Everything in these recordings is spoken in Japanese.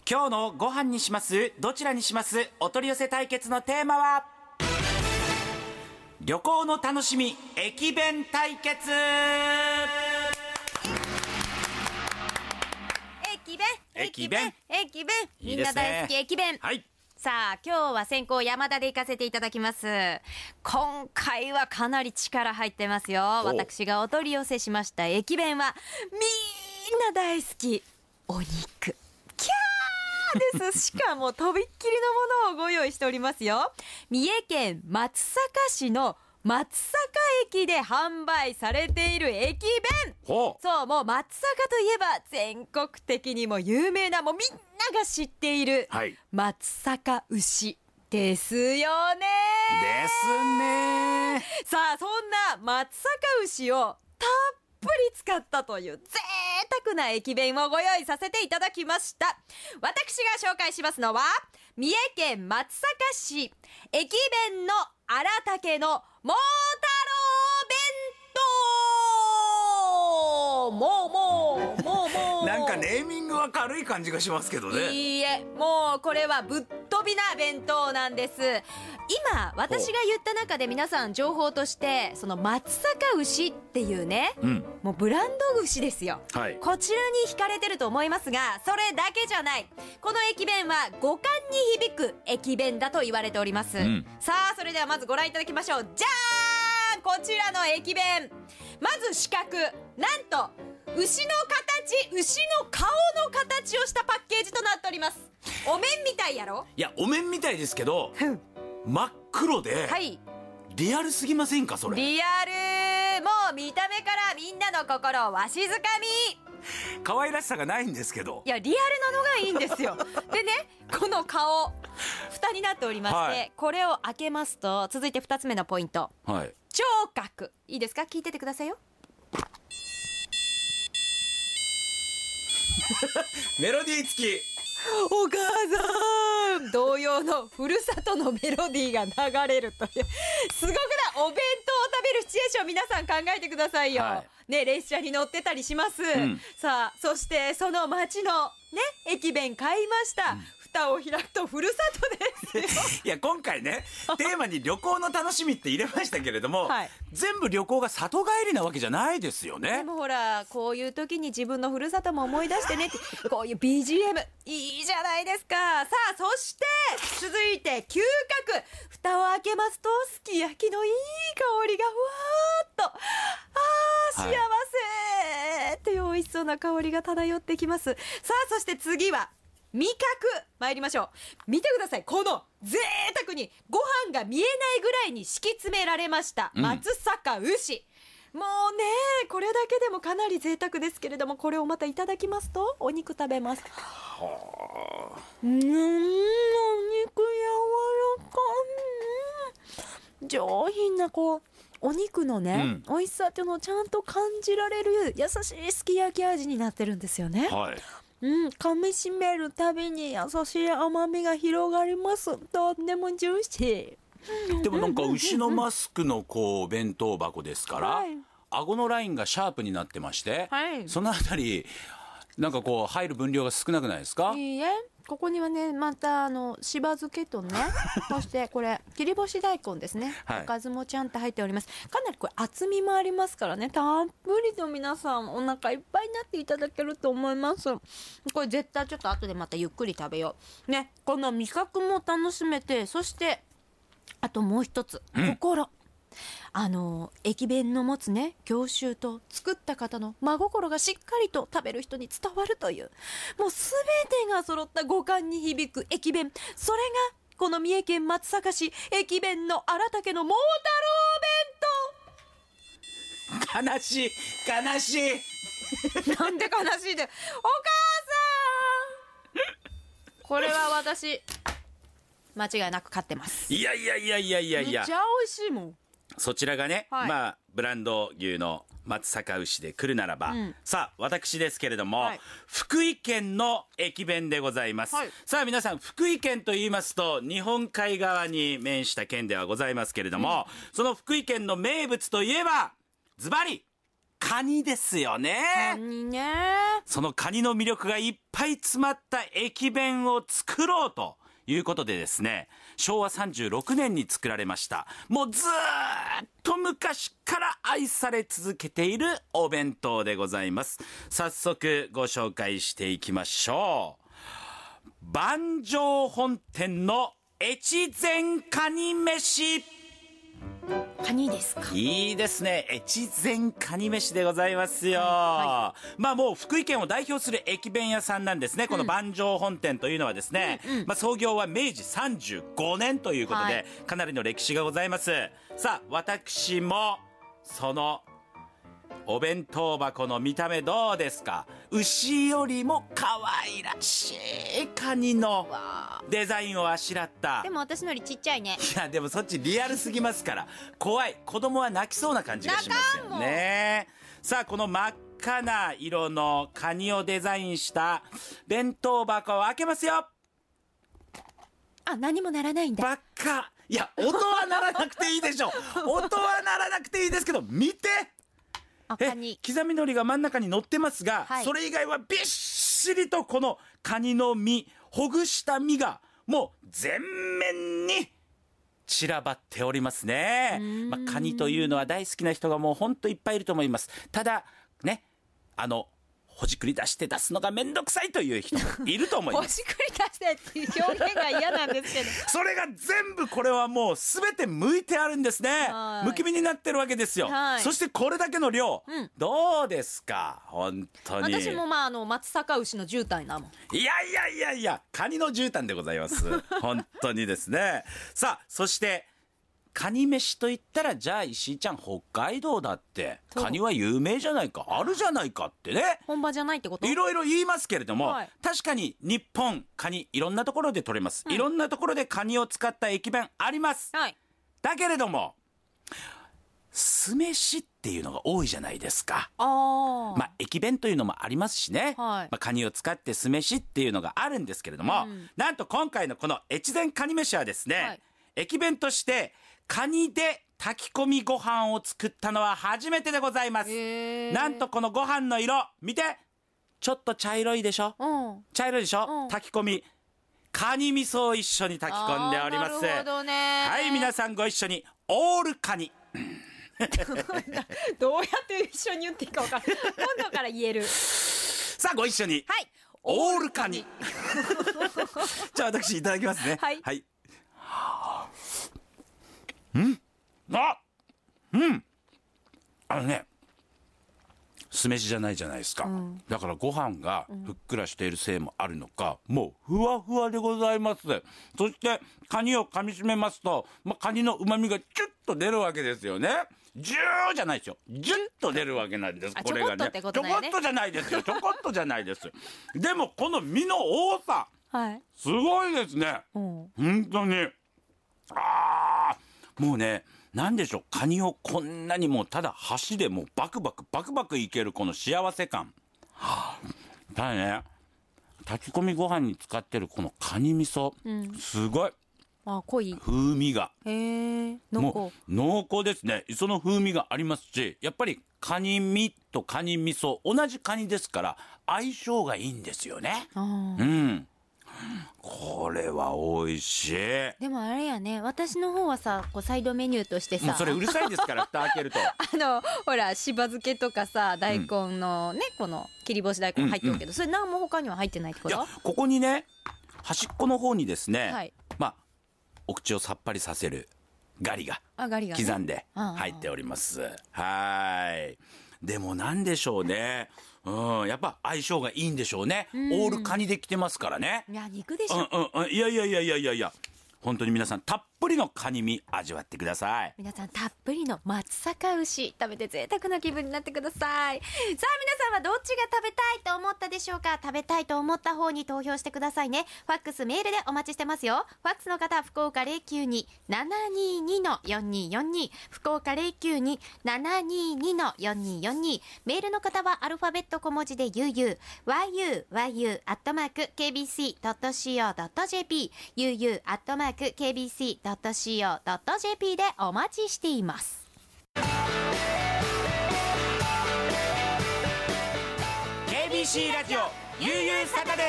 今日のご飯にします？どちらにします？お取り寄せ対決のテーマは旅行の楽しみ駅弁対決。 駅弁いいですね。 みんな大好き駅弁。 はい。 さあ、今日は先行山田で行かせていただきます。今回はかなり力入ってますよ。私がお取り寄せしました駅弁はみんな大好きお肉。キャーです。しかもとびっきりのものをご用意しておりますよ。三重県松阪市の松阪駅で販売されている駅弁。そう、もう松阪といえば全国的にも有名な、もうみんなが知っている、松阪牛ですよね。 ですね。 さあ、そんな松阪牛をたっぷり使ったという贅沢な駅弁をご用意させていただきました。私が紹介しますのは、三重県松阪市駅弁の荒竹の桃太郎弁当。もうなんかネーミングは軽い感じがしますけどね。 いいえ、もうこれはぶっ飛びな弁当なんです。今私が言った中で皆さん情報としてその松阪牛っていうね、もうブランド牛ですよ、こちらに惹かれてると思いますが、それだけじゃない。この駅弁は五感に響く駅弁だと言われております、さあ、それではまずご覧いただきましょう。じゃーん、こちらの駅弁、まず四角、なんと牛の顔の形をしたパッケージとなっております。お面みたいやろ。 いや、お面みたいですけど真っ黒で、リアルすぎませんかそれ。 リアル。もう見た目からみんなの心をわしづかみ。 可愛らしさがないんですけど。 いや、リアルなのがいいんですよ。でね、この顔蓋になっておりまして、これを開けますと、続いて2つ目のポイント、聴覚。いいですか、聞いててくださいよ。 メロディー付き。 お母さん同様のふるさとのメロディーが流れるというすごくない？お弁当を食べるシチュエーション、皆さん考えてくださいよ、ね、列車に乗ってたりします、さあ、そしてその街のね、駅弁買いました、蓋を開くとふるさとですよ。 いや、今回ね、テーマに旅行の楽しみって入れましたけれども、全部旅行が里帰りなわけじゃないですよね。 でもほら、こういう時に自分のふるさとも思い出してねって、こういう BGM いいじゃないですか。さあ、そして続いて嗅覚。蓋を開けますと、すき焼きのいい香りがふわーっと、幸せっていう美味しそうな香りが漂ってきます。さあ、そして次は味覚参りましょう。見てください、この贅沢にご飯が見えないぐらいに敷き詰められました松阪牛、もうね、これだけでもかなり贅沢ですけれども、これをまたいただきますと、お肉食べます。お肉柔らかい、上品なこうお肉のね、美味しさっていうのをちゃんと感じられる優しいすき焼き味になってるんですよね。噛みしめるたびに優しい甘みが広がります。とってもジューシー。 でもなんか牛のマスクのこう弁当箱ですから、顎のラインがシャープになってまして、そのあたりなんかこう入る分量が少なくないですか？ いいえ、ここにはね、またしば漬けとねそしてこれ切り干し大根ですね、おかずもちゃんと入っております。かなりこれ厚みもありますからね、たっぷりと皆さんお腹いっぱいになっていただけると思います。これ絶対ちょっと後でまたゆっくり食べようね。この味覚も楽しめて、そしてあともう一つ、心。駅弁の持つね、郷愁と作った方の真心がしっかりと食べる人に伝わるという、もうすべてが揃った五感に響く駅弁。それがこの三重県松阪市駅弁の荒竹の桃太郎弁当。 悲しい悲しい。 なんで悲しいで、お母さんこれは私間違いなく買ってます。 いやいやいやいやいやいや、 めっちゃ美味しいもん。 そちらがね、まあブランド牛の松阪牛で来るならば、さあ私ですけれども、福井県の駅弁でございます、さあ皆さん、福井県と言いますと日本海側に面した県ではございますけれども、その福井県の名物といえばズバリカニですよね。 カニね。 そのカニの魅力がいっぱい詰まった駅弁を作ろうということでですね、昭和36年に作られました。もうずーっと昔から愛され続けているお弁当でございます。早速ご紹介していきましょう。万丈本店の越前カニ飯。 カニですか。 いいですね。越前カニ飯でございますよ。まあもう福井県を代表する駅弁屋さんなんですね。この万丈本店というのはですね、まあ創業は明治35年ということで、かなりの歴史がございます。さあ、私もそのお弁当箱の見た目どうですか？牛よりも可愛らしいカニのデザインをあしらった。 でも私のよりちっちゃいね。 いやでもそっちリアルすぎますから怖い。子供は泣きそうな感じがしますよね。さあ、この真っ赤な色のカニをデザインした弁当箱を開けますよ。 あ、何もならないんだ。 バカ。いや、音はならなくていいでしょ。音はならなくていいですけど、見て。 カニ刻み海苔が真ん中に乗ってますが、それ以外はびっしりとこのカニの身、ほぐした身がもう全面に散らばっておりますね。まあ、カニというのは大好きな人がもうほんといっぱいいると思います。ただね、ほじくり出して出すのがめんどくさいという人もいると思います。 ほじくり出してっていう表現が嫌なんですけどそれが全部これはもう全て剥いてあるんですね。むき身になってるわけですよ。そしてこれだけの量、どうですか本当に。 私も松阪牛の絨毯なもん。 いやカニの絨毯でございます本当にですね。さあ、そしてカニ飯といったら、じゃあ石井ちゃん、北海道だってカニは有名じゃないか、あるじゃないかってね、 本場じゃないってこと？ いろいろ言いますけれども、確かに日本カニいろんなところで取れます、いろんなところでカニを使った駅弁あります、だけれども酢飯っていうのが多いじゃないですか。まあ駅弁というのもありますしね、まあ、カニを使って酢飯っていうのがあるんですけれども、なんと今回のこの越前カニ飯はですね、駅弁としてカニで炊き込みご飯を作ったのは初めてでございます。なんとこのご飯の色見て、ちょっと茶色いでしょ、茶色いでしょ、炊き込みカニ味噌を一緒に炊き込んでおります。 なるほどね。 はい、皆さんご一緒にオールカニどうやって一緒に言っていいか分からない今度から言える。 さあご一緒に、オールカニじゃあ私いただきますね。はい、酢飯じゃないじゃないですか、だからご飯がふっくらしているせいもあるのか、もうふわふわでございます。そしてカニを噛みしめますと、カニの旨味がチュッと出るわけですよね。ジューじゃないですよ、ジュッと出るわけなんです。これがね、ちょこっとじゃないですよ、ちょこっとじゃないですでもこの身の多さ、すごいですね、本当に。もうね、なんでしょう、カニをこんなにもただ箸でもうバクバクいけるこの幸せ感、ただね、炊き込みご飯に使ってるこのカニ味噌、すごい濃い風味が、もう濃厚ですね。磯の風味がありますし、やっぱりカニ身とカニ味噌、同じカニですから相性がいいんですよね。これは美味しい。 でもあれやね、私の方はさ、こうサイドメニューとしてさ、 もうそれうるさいですから蓋開けるとほらしば漬けとかさ、大根のね、この切り干し大根入ってるけど、それ何も他には入ってないってこと？ いや、ここにね、端っこの方にですね、お口をさっぱりさせるガリが刻んで入っております。でもなんでしょうね、やっぱ相性がいいんでしょうね。オールカニできてますからね。 いや、肉でしょ。 いや本当に皆さんたっぷりのカニ身味わってください。 皆さんたっぷりの松阪牛食べて贅沢な気分になってください。さあ皆さんはどっちが食べたいと思ったでしょうか？食べたいと思った方に投票してくださいね。ファックスメールでお待ちしてますよ。ファックスの方、福岡 092-722-4242 福岡 092-722-4242 メールの方はアルファベット小文字で yu@kbc.co.jp uu@kbc.co.jp でお待ちしています。 KBC ABC ラジオゆうゆうサタデ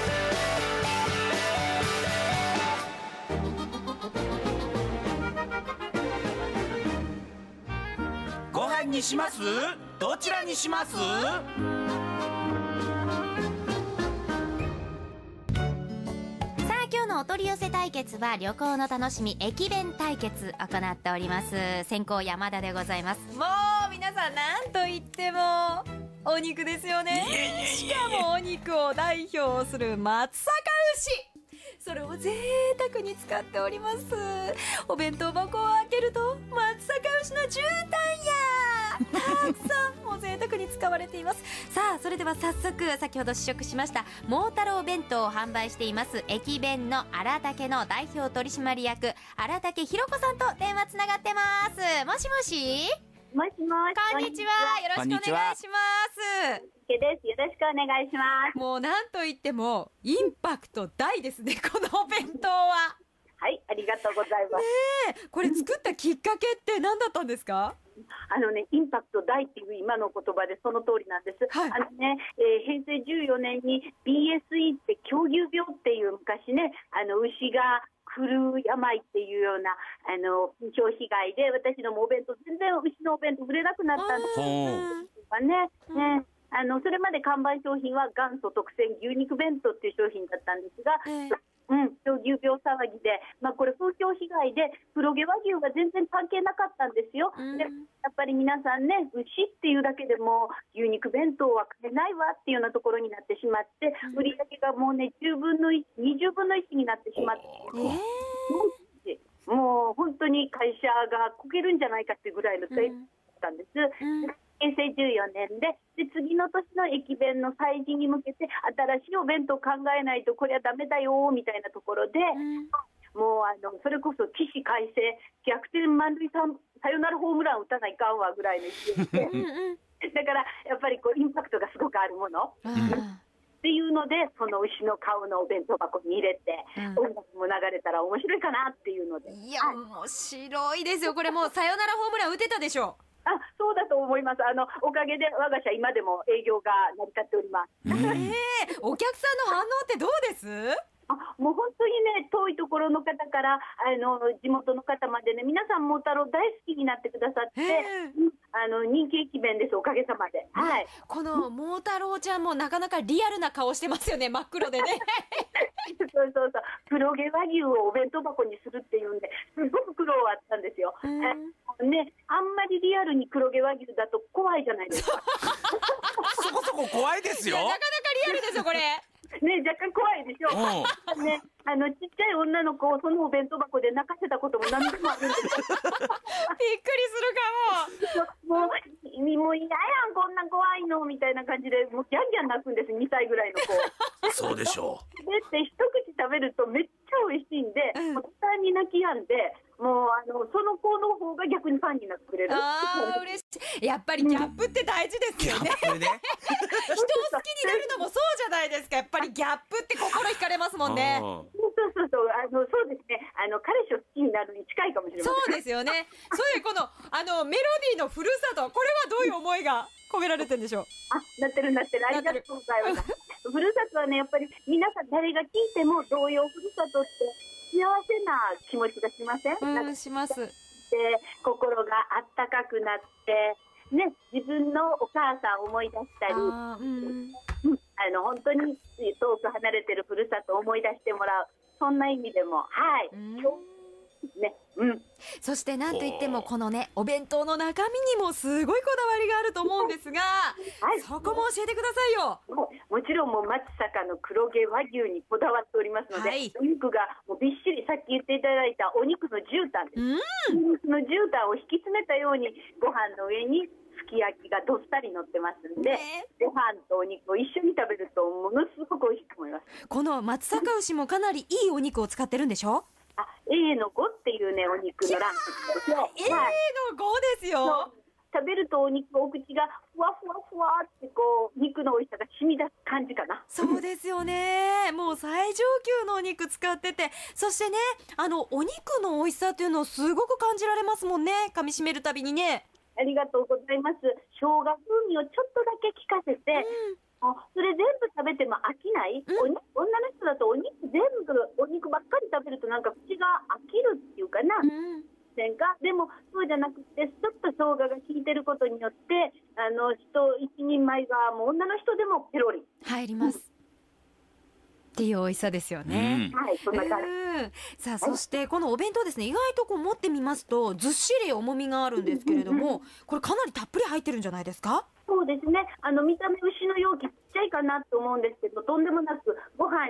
ー。ご飯にします？どちらにします？ 今日のお取り寄せ対決は旅行の楽しみ駅弁対決行っております。先攻山田でございます。もう皆さん何と言ってもお肉ですよね。しかもお肉を代表する松阪牛、それを贅沢に使っております。お弁当箱を開けると松阪牛の絨毯やたくさんもう贅沢に使われています。さあそれでは早速、先ほど試食しました桃太郎弁当を販売しています駅弁の荒竹の代表取締役荒竹ひろ子さんと電話つながってます。もしもし。 もしもし。 こんにちは。よろしくお願いします。 です。よろしくお願いします。 もうなんといってもインパクト大ですね、このお弁当は。 はい、ありがとうございます。 ねえ、これ作ったきっかけって何だったんですか？ インパクト大っていう今の言葉でその通りなんです。 はい、 平成14年に BSE って狂牛病っていう昔ね、牛が狂う病っていうような消費害で、私のお弁当全然牛のお弁当売れなくなったんですね。それまで看板商品は元祖特選牛肉弁当っていう商品だったんですが、狂牛病騒ぎで、これ風評被害で黒毛和牛が全然関係なかったんですよ。でやっぱり皆さんね、牛っていうだけでも牛肉弁当は買えないわっていうようなところになってしまって、売り上げがもうね10分の1、20分の1になってしまって、もう本当に会社がこけるんじゃないかっていうぐらいの低だったんです。平成14年で次の年の駅弁の催事に向けて新しいお弁当を考えないとこれはダメだよみたいなところで、もうそれこそ起死回生、逆転満塁サヨナラホームラン打たないかんわぐらいの勢いでだからやっぱりインパクトがすごくあるものっていうので、その牛の顔のお弁当箱に入れて、音楽も流れたら面白いかなっていうので。 いや、面白いですよ。これもうサヨナラホームラン打てたでしょう。 そうだと思います。おかげで我が社今でも営業が成り立っております。 お客さんの反応ってどうです？ もう本当にね、遠いところの方から地元の方までね、皆さん桃太郎大好きになってくださって、人気駅弁です、おかげさまで。はい。 この桃太郎ちゃんもなかなかリアルな顔してますよね、真っ黒でね。 そう黒毛和牛をお弁当箱にするっていうんですごく苦労はあったんですよ。あんまりリアルに黒毛和牛だと怖いじゃないですか。 そこそこ怖いですよ。 なかなかリアルですよこれ。 ね、若干怖いでしょ。ね、ちっちゃい女の子をそのお弁当箱で泣かせたことも何度もあるんですよ。びっくりするかも。 もう嫌やん、こんな怖いのみたいな感じで、もうギャンギャン泣くんです、2歳ぐらいの子。 そうでしょう。 でって一口食べるとめっちゃ美味しいんで、もう途端に泣き止んで、もうその子の方が逆にファンになってくれる。 嬉しい。やっぱりギャップって大事ですよね。人を好きになるのもそうじゃないですか。やっぱりギャップって心惹かれますもんね。 そうですね。彼氏を好きになるに近いかもしれません。 そうですよね。そういうこのメロディーのふるさと、これはどういう思いが込められてるんでしょう？ なってる。ありがとうございます。ふるさとはね、やっぱり皆さん誰が聞いても同様、ふるさとって幸せな気持ちがしません？ します。 で、心があったかくなってね、自分のお母さんを思い出したり、本当に遠く離れてるふるさとを思い出してもらう、そんな意味でも、ね、 そしてなんといってもこのね、お弁当の中身にもすごいこだわりがあると思うんですが、そこも教えてくださいよ。 もちろんもう松阪の黒毛和牛にこだわっておりますので、お肉がもうびっしり、さっき言っていただいたお肉の絨毯です。お肉の絨毯を引き詰めたようにご飯の上にすき焼きがどっさり乗ってますんで、ご飯とお肉を一緒に食べるとものすごく美味しく思います。 この松阪牛もかなりいいお肉を使ってるんでしょ ？A の5っていうね、お肉のランクですよ。 A の5ですよ。 食べるとお肉、お口がふわふわふわって肉の美味しさが染み出す感じかな。 そうですよね。もう最上級のお肉使ってて、そしてね、お肉の美味しさっていうのをすごく感じられますもんね、噛み締めるたびにね。 ありがとうございます。生姜風味をちょっとだけ効かせて、 それ全部食べても飽きない、女の人だとお肉お肉ばっかり食べるとなんか口が飽きるっていうかな、でもそうじゃなくて、ちょっと生姜が効いてることによって一人前がもう女の人でもペロリ入ります、っていう美味しさですよね。 はい、そんな感じ。 さあ、そしてこのお弁当ですね、意外とこう持ってみますとずっしり重みがあるんですけれども、これかなりたっぷり入ってるんじゃないですか？ そうですね、見た目牛の容器ちっちゃいかなと思うんですけど、とんでもなくご飯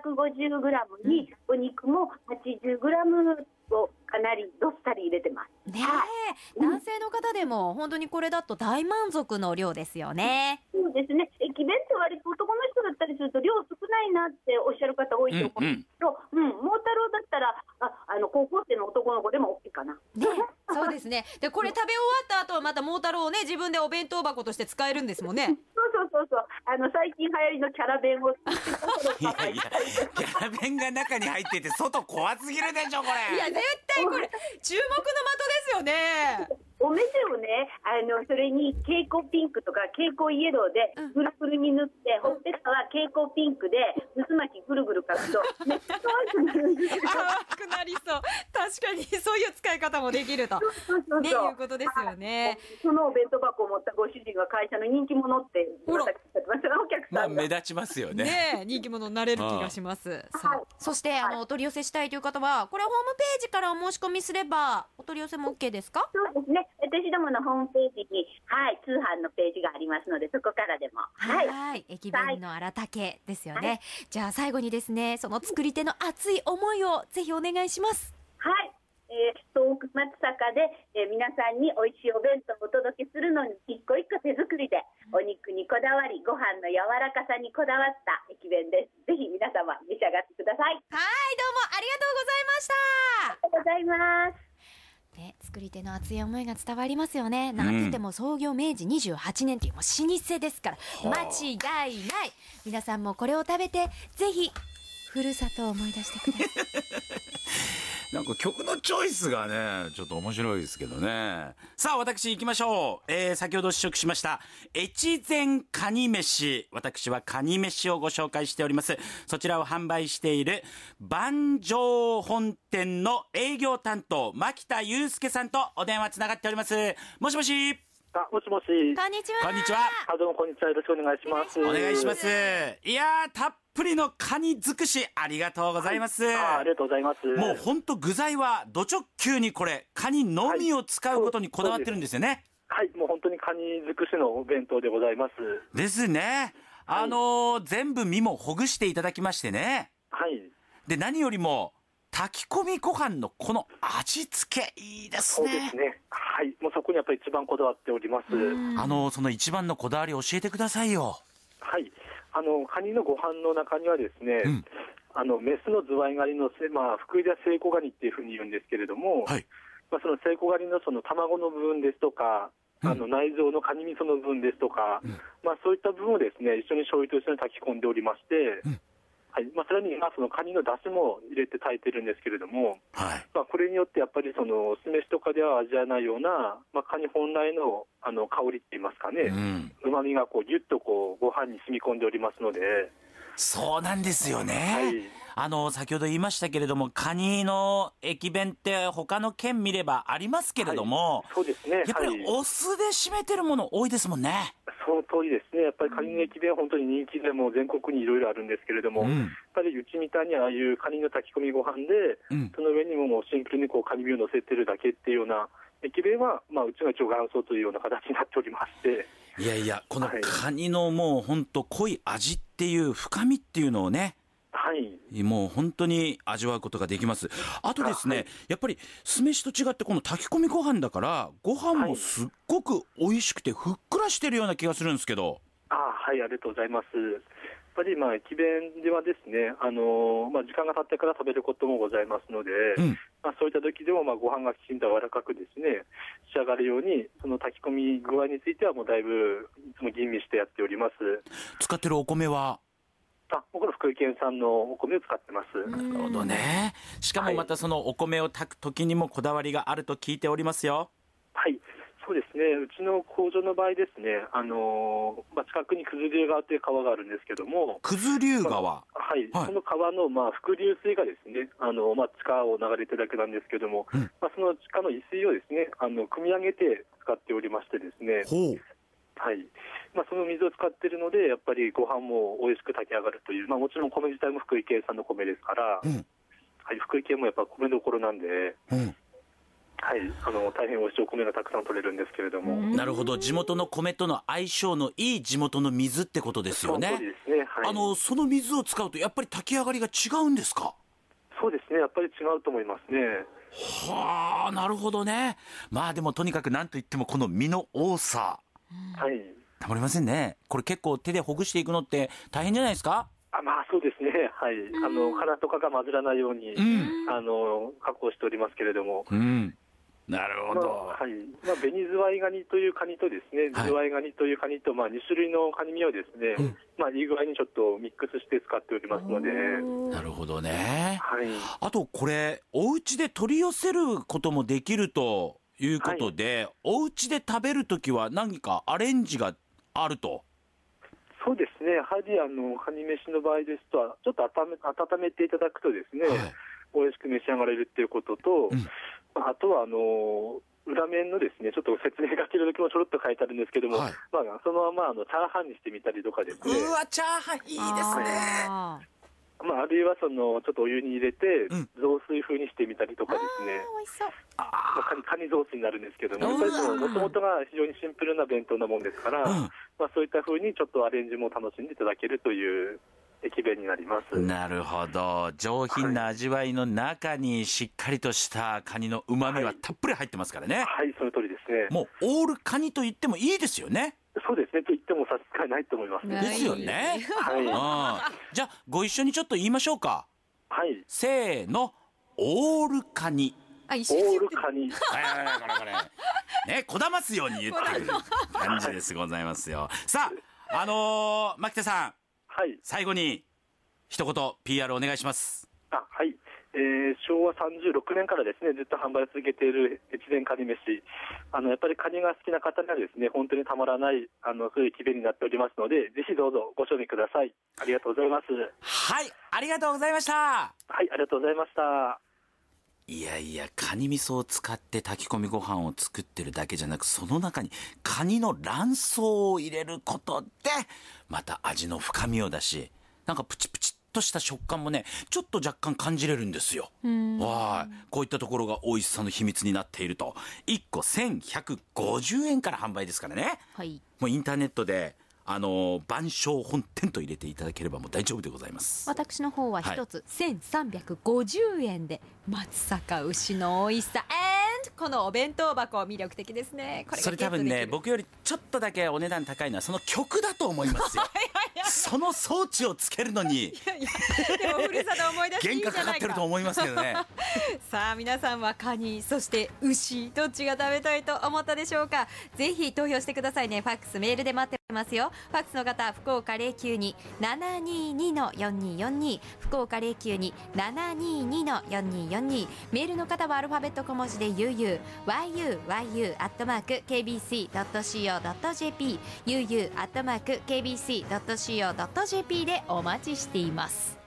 250g にお肉も 80g をかなりどっさり入れてます。 ねえ、男性の方でも本当にこれだと大満足の量ですよね。 そうですね、駅弁って割と男の人だったりすると量少ないなっておっしゃる方多いと思うんですけど、桃太郎だったら高校生の男の子でも OK かな。 ね、そうですね。でこれ食べ終わった後はまた桃太郎をね、自分でお弁当箱として使えるんですもんね。 そう最近流行りのキャラ弁をいやいや、キャラ弁が中に入ってて外怖すぎるでしょこれ。 いや絶対これ注目の的ですよね。 お目手をね、それに蛍光ピンクとか蛍光イエローでぐるぐるに塗って、ほっぺたは蛍光ピンクで渦巻きぐるぐる描くとめっちゃ可愛くなるんですよ。 可愛くなりそう。確かにそういう使い方もできるとね、いうことですよね。 そのお弁当箱を持ったご主人は会社の人気者ってお客さんが、 目立ちますよね。 ね、人気者になれる気がします。さあ、そしてお取り寄せしたいという方はこれホームページからお申し込みすればお取り寄せも OK ですか？ そうですね、私どものホームページに、通販のページがありますので、そこからでも。 はい、駅弁の荒竹ですよね。じゃあ最後にですね、その作り手の熱い思いをぜひお願いします。 はい、東北松阪で、皆さんに美味しいお弁当をお届けするのに一個一個手作りで、お肉にこだわり、ご飯の柔らかさにこだわった駅弁です。ぜひ皆様召し上がってください。 はい、どうもありがとうございました。 ありがとうございます。 ね、作り手の熱い思いが伝わりますよね。なんて言っても創業明治28年というもう老舗ですから間違いない。皆さんもこれを食べてぜひふるさとを思い出してください。 なんか曲のチョイスがねちょっと面白いですけどね。さあ私行きましょう。先ほど試食しました越前カニ飯、私はカニ飯をご紹介しております。そちらを販売している万丈本店の営業担当牧田祐介さんとお電話つながっております。もしもし。 もしもし。 こんにちは。 こんにちは。 どうもこんにちは。よろしくお願いします。 お願いします。いやー、たっぷりのカニ尽くしありがとうございます。 ありがとうございます。 もう本当具材はド直球にこれカニのみを使うことにこだわってるんですよね。 はい、もう本当にカニ尽くしのお弁当でございます。 ですね。全部身もほぐしていただきましてね。 はい。 で何よりも炊き込みご飯のこの味付けいいですね。 そうですね。はい。もうそこにやっぱり一番こだわっております。 その一番のこだわり教えてくださいよ。 はい。カニのご飯の中にはですね、メスのズワイガニの福井ではセイコガニっていうふうに言うんですけれども、はい、そのセイコガニのその卵の部分ですとか、内臓のカニ味噌の部分ですとか、そういった部分をですね一緒に醤油と一緒に炊き込んでおりまして、はい、さらにそのカニの出汁も入れて炊いてるんですけれども、はい、これによってやっぱりその酢飯とかでは味わえないような、カニ本来の香りって言いますかね、旨味がギュッとご飯に染み込んでおりますので。 そうなんですよね、 はい、 先ほど言いましたけれどもカニの駅弁って他の県見ればありますけれども、 そうですね、 やっぱりお酢で締めてるもの多いですもんね。 その通りですね。やっぱりカニの駅弁本当に人気でも全国にいろいろあるんですけれども、やっぱりうちみたいにああいうカニの炊き込みご飯で、その上にもうシンプルにカニ身を乗せてるだけっていうような駅弁は、うちが一応元祖というような形になっておりまして。 いやいや、このカニのもう本当濃い味っていう深みっていうのをね、 はい、 もう本当に味わうことができます。あとですね、やっぱり酢飯と違ってこの炊き込みご飯だからご飯もすっごく美味しくてふっくらしてるような気がするんですけど。 はい、ありがとうございます。やっぱり駅弁ではですね、時間が経ってから食べることもございますので、そういった時でもご飯がきちんと柔らかくですね仕上がるように、その炊き込み具合についてはもうだいぶいつも吟味してやっております。 使ってるお米は僕の福井県産のお米を使ってます。 なるほどね。しかもまたそのお米を炊く時にもこだわりがあると聞いておりますよ。 はい、 そうですね、うちの工場の場合ですね、近くに九頭竜川という川があるんですけども、 九頭竜川、 はい、その川の伏流水がですね、地下を流れてるだけなんですけども、その地下の井水をですね、汲み上げて使っておりましてですね、はい、その水を使っているので、やっぱりご飯も美味しく炊き上がるという、もちろん米自体も福井県産の米ですから、はい、福井県もやっぱ米どころなんで、はい、大変美味しいお米がたくさん取れるんですけれども。 なるほど、地元の米との相性のいい地元の水ってことですよね。 そうですね、はい、 その水を使うとやっぱり炊き上がりが違うんですか？ そうですね、やっぱり違うと思いますね。 はあ、なるほどね。でもとにかく何といってもこの身の多さ、 はい、 たまりませんね。これ結構手でほぐしていくのって大変じゃないですか？ そうですね、はい、殻とかが混ぜらないように、加工しておりますけれども。 なるほど。 はい、ベニズワイガニというカニとですね、ズワイガニというカニと、2種類のカニ身をですね、いい具合にちょっとミックスして使っておりますので。 なるほどね。 はい。 あとこれ、お家で取り寄せることもできるということで、お家で食べるときは何かアレンジがあると。 そうですね、やはりカニ飯の場合ですと、ちょっと温めていただくとですね、美味しく召し上がれるっていうことと、あとは裏面のですね、ちょっと説明書きの時もちょろっと書いてあるんですけども、そのままチャーハンにしてみたりとかですね。 うわ、チャーハンいいですね。 あるいはちょっとお湯に入れて、雑炊風にしてみたりとかですね。 美味しそう。 カニ雑炊になるんですけども、やっぱりもともとが非常にシンプルな弁当なもんですから、そういった風にちょっとアレンジも楽しんでいただけるという駅弁になります。 なるほど。上品な味わいの中にしっかりとしたカニの旨味はたっぷり入ってますからね。 はい、その通りですね。 もうオールカニと言ってもいいですよね。 そうですね、と言っても差し支えないと思いますね。 ですよね。じゃあご一緒にちょっと言いましょうか。 はい。 せーの、オールカニ。 オールカニ。 これね、こだますように言ってくる感じですございますよ。さあ、牧田さん、 はい、 最後に一言 PR お願いします。 はい、昭和36年からですね、ずっと販売を続けている越前カニ飯、やっぱりカニが好きな方にはですね、本当にたまらないそういう駅弁になっておりますので、ぜひどうぞご賞味ください。ありがとうございます。 はい、ありがとうございました。はい、ありがとうございました。 いやいや、カニ味噌を使って炊き込みご飯を作ってるだけじゃなく、その中にカニの卵巣を入れることでまた味の深みを出し、なんかプチプチっとした食感もね、ちょっと若干感じれるんですよ。こういったところが美味しさの秘密になっていると。1個1150円から販売ですからね。もうインターネットで番匠本店と入れていただければもう大丈夫でございます。 私の方は一つ1350円で、松阪牛の美味しさこのお弁当箱魅力的ですね。これがそれ多分ね、僕よりちょっとだけお値段高いのはその曲だと思いますよ。その装置をつけるのにでもふるさと思い出していいじゃないか。 原価かかってると思いますけどね。 さあ皆さんはカニ、そして牛、どっちが食べたいと思ったでしょうか。ぜひ投票してくださいね。ファックスメールで待ってますよ。ファックスの方、福岡 092-722-4242、福岡 092-722-4242、メールの方はアルファベット小文字でuu@kbc.co.jp、uu@kbc.co.jp でお待ちしています。